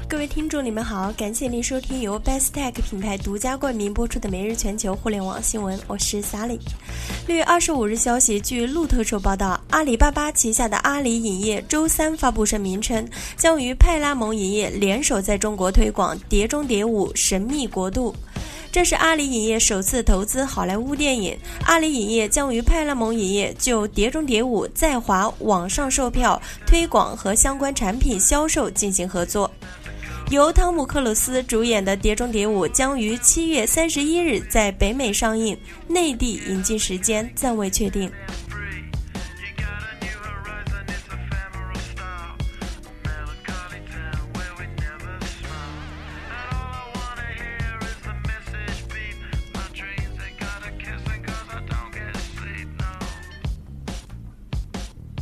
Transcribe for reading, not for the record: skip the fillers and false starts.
各位听众你们好，感谢您收听由 Bestech 品牌独家冠名播出的每日全球互联网新闻，我是 Sally。6月25日消息，据路透社报道，阿里巴巴旗下的阿里影业周三发布声明称，将与派拉蒙影业联手在中国推广《碟中谍5：神秘国度》。这是阿里影业首次投资好莱坞电影，阿里影业将与派拉蒙影业就《碟中谍5》在华网上售票、推广和相关产品销售进行合作。由汤姆·克鲁斯主演的《碟中谍5》将于7月31日在北美上映，内地引进时间暂未确定。